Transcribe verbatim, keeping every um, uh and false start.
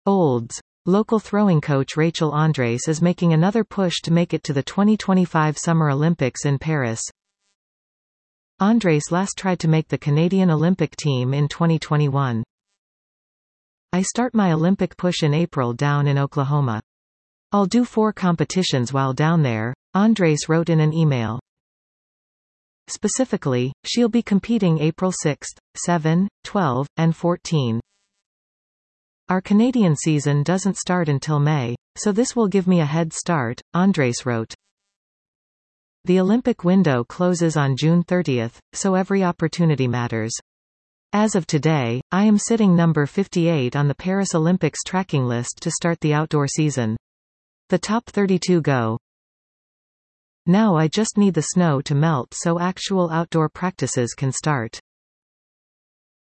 Olds. Local throwing coach Rachel Andres is making another push to make it to the twenty twenty-five Summer Olympics in Paris. Andres last tried to make the Canadian Olympic team in twenty twenty-one. I start my Olympic push in April down in Oklahoma. I'll do four competitions while down there, Andres wrote in an email. Specifically, she'll be competing April sixth, seventh, twelfth, and fourteenth. Our Canadian season doesn't start until May, so this will give me a head start, Andres wrote. The Olympic window closes on June thirtieth, so every opportunity matters. As of today, I am sitting number fifty-eight on the Paris Olympics tracking list to start the outdoor season. The top thirty-two go. Now I just need the snow to melt so actual outdoor practices can start.